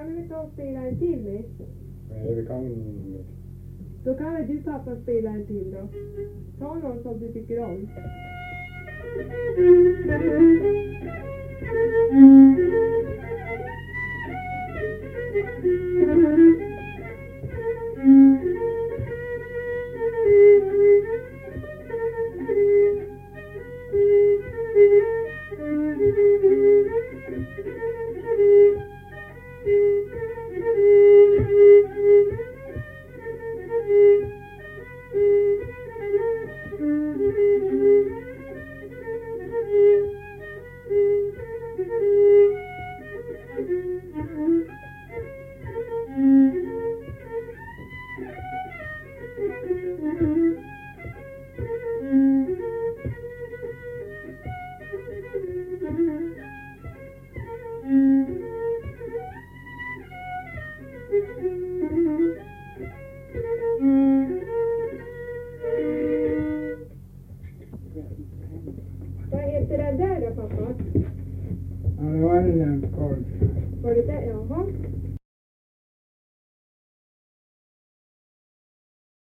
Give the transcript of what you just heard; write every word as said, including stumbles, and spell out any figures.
kan vi ta och spela en till med? Nej, vi kan... Då kan väl du pappa spela en till då. Ta någon som du tycker om. Vad heter den där då, pappa? Ja, det var en Karlsson. Var det där? Jaha.